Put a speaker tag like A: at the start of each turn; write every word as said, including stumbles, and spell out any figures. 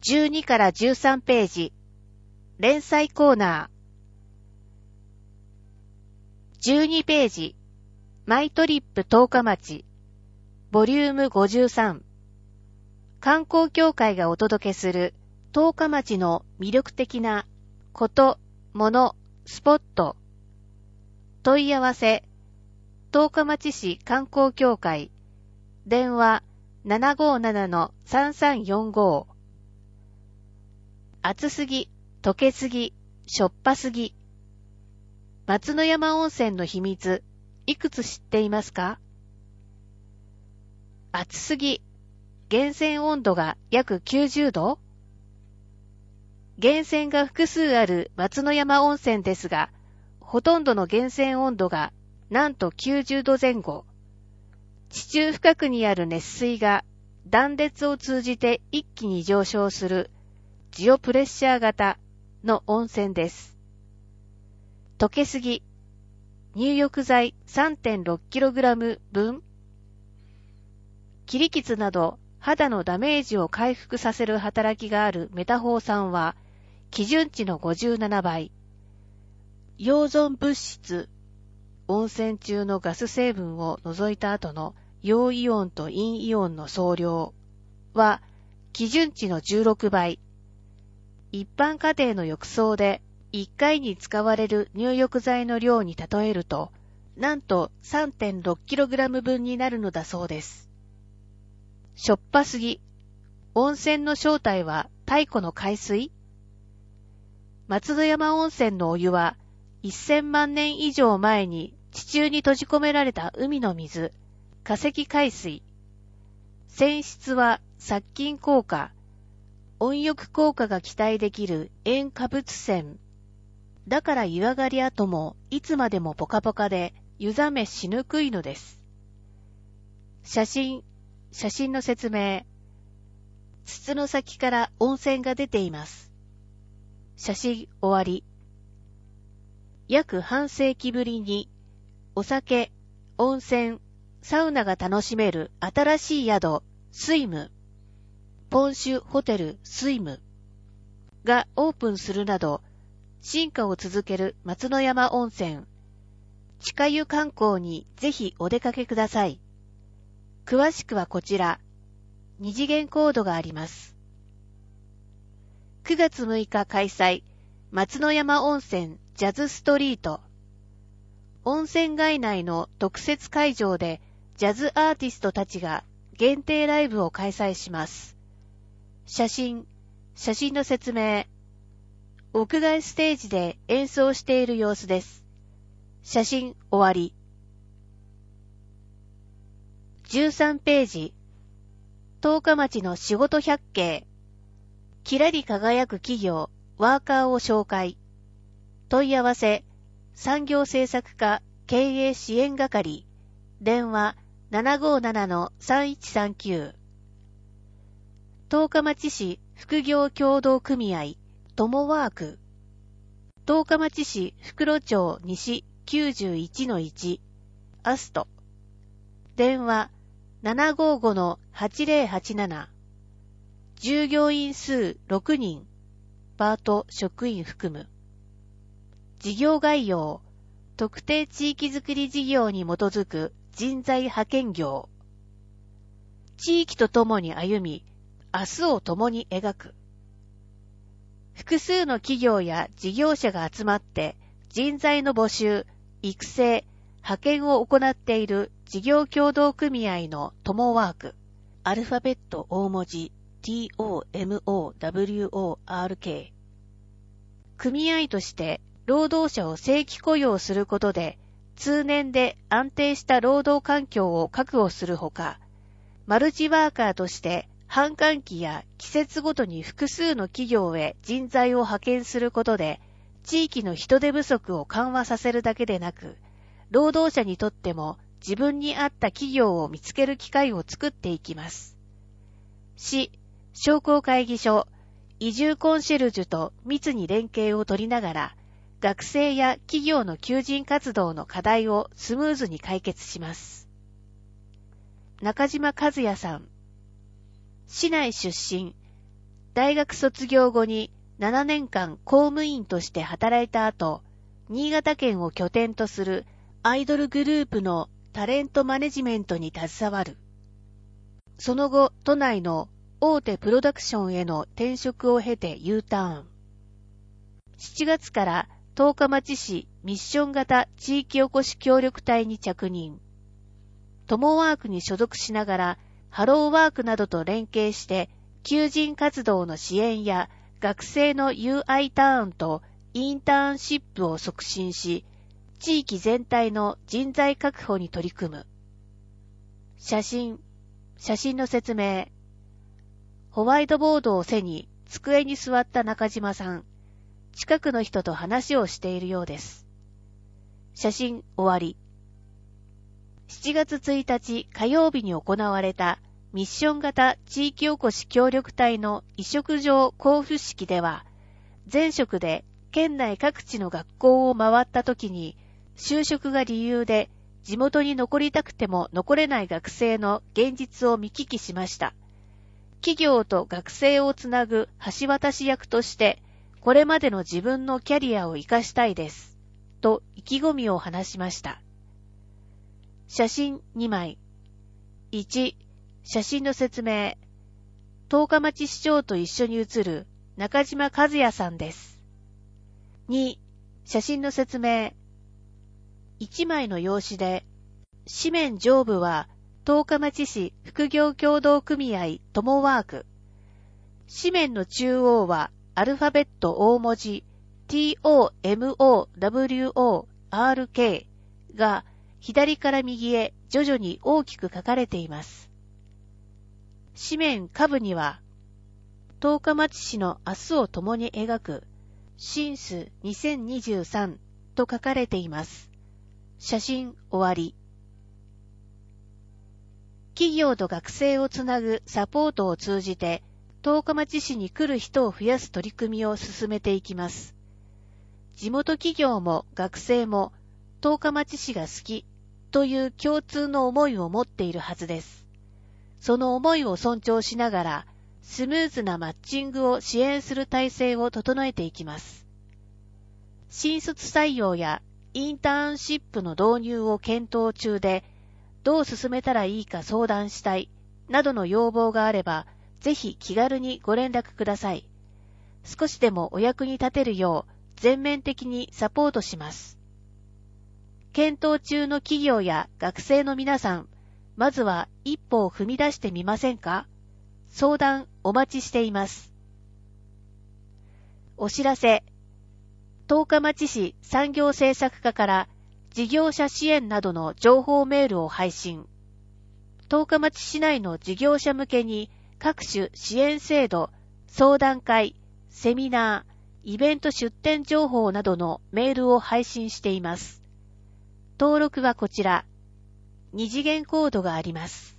A: じゅうにからじゅうさんページ、連載コーナー。じゅうにページ、マイトリップ十日町、ボリュームごじゅうさん。観光協会がお届けする十日町の魅力的なこと、もの、スポット。問い合わせ、十日町市観光協会、電話 ななごーななのさんさんよんご。暑すぎ、溶けすぎ、しょっぱすぎ。松之山温泉の秘密、いくつ知っていますか？暑すぎ、源泉温度が約きゅうじゅうど？源泉が複数ある松之山温泉ですが、ほとんどの源泉温度がなんときゅうじゅうどぜん後。地中深くにある熱水が断熱を通じて一気に上昇するジオプレッシャー型の温泉です。溶けすぎ、入浴剤 さんてんろっキログラム 分、切り傷など肌のダメージを回復させる働きがあるメタホー酸は基準値のごじゅうななばい。溶存物質、温泉中のガス成分を除いた後の陽イオンと陰イオンの総量は基準値のじゅうろくばい。一般家庭の浴槽でいっかいに使われる入浴剤の量に例えると、なんと さんてんろっキログラム 分になるのだそうです。しょっぱすぎ。温泉の正体は太古の海水？松之山温泉のお湯はせんまんねん以上前に地中に閉じ込められた海の水、化石海水。泉質は殺菌効果、温浴効果が期待できる塩化物泉。だから湯上がり後もいつまでもポカポカで湯冷めしにくいのです。写真、写真の説明。筒の先から温泉が出ています。写真終わり。約半世紀ぶりにお酒、温泉、サウナが楽しめる新しい宿、スイム、ポンシュホテルスイムがオープンするなど、進化を続ける松之山温泉。地下湯観光にぜひお出かけください。詳しくはこちら。二次元コードがあります。くがつむいか開催、松之山温泉ジャズストリート。温泉街内の特設会場でジャズアーティストたちが限定ライブを開催します。写真、写真の説明。屋外ステージで演奏している様子です。写真終わり。じゅうさんページ。十日町の仕事百景。きらり輝く企業、ワーカーを紹介。問い合わせ、産業政策課経営支援係。電話 ななごーななのさんいちさんきゅう。十日町市副業協同組合。トモワーク。十日町市袋町西 きゅうじゅういちのいち アスト。電話 ななごーごのはちぜろはちなな。従業員数ろくにん。パート職員含む。事業概要。特定地域づくり事業に基づく人材派遣業。地域とともに歩み、明日を共に描く。複数の企業や事業者が集まって人材の募集、育成、派遣を行っている事業協同組合のトモワーク。アルファベット大文字 トモワーク。組合として労働者を正規雇用することで通年で安定した労働環境を確保するほか、マルチワーカーとして繁閑期や季節ごとに複数の企業へ人材を派遣することで、地域の人手不足を緩和させるだけでなく、労働者にとっても自分に合った企業を見つける機会を作っていきます。市、商工会議所、移住コンシェルジュと密に連携を取りながら、学生や企業の求人活動の課題をスムーズに解決します。中島和也さん。市内出身、 大学卒業後にななねんかん公務員として働いた後、新潟県を拠点とするアイドルグループのタレントマネジメントに携わる。その後、都内の大手プロダクションへの転職を経て U ターン。しちがつから十日町市ミッション型地域おこし協力隊に着任。トモワークに所属しながらハローワークなどと連携して求人活動の支援や学生の ユーアイ ターンとインターンシップを促進し、地域全体の人材確保に取り組む。写真、写真の説明。ホワイトボードを背に机に座った中島さん。近くの人と話をしているようです。写真終わり。しちがつついたち火曜日に行われたミッション型地域おこし協力隊の委嘱状交付式では、前職で県内各地の学校を回った時に、就職が理由で地元に残りたくても残れない学生の現実を見聞きしました。企業と学生をつなぐ橋渡し役として、これまでの自分のキャリアを生かしたいです。と意気込みを話しました。写真にまい。いち、写真の説明。十日町市長と一緒に写る中島和也さんです。に、写真の説明。いちまいの用紙で、紙面上部は十日町市副業協同組合トモワーク。紙面の中央はアルファベット大文字 トモワーク が左から右へ徐々に大きく書かれています。紙面下部には十日町市の明日を共に描くシンスにせんにじゅうさんと書かれています。写真終わり。企業と学生をつなぐサポートを通じて十日町市に来る人を増やす取り組みを進めていきます。地元企業も学生も十日町市が好きという共通の思いを持っているはずです。その思いを尊重しながらスムーズなマッチングを支援する体制を整えていきます。新卒採用やインターンシップの導入を検討中で、どう進めたらいいか相談したいなどの要望があれば、ぜひ気軽にご連絡ください。少しでもお役に立てるよう全面的にサポートします。検討中の企業や学生の皆さん、まずは一歩を踏み出してみませんか？相談お待ちしています。お知らせ。十日町市産業政策課から事業者支援などの情報メールを配信。十日町市内の事業者向けに各種支援制度、相談会、セミナー、イベント出展情報などのメールを配信しています。登録はこちら。二次元コードがあります。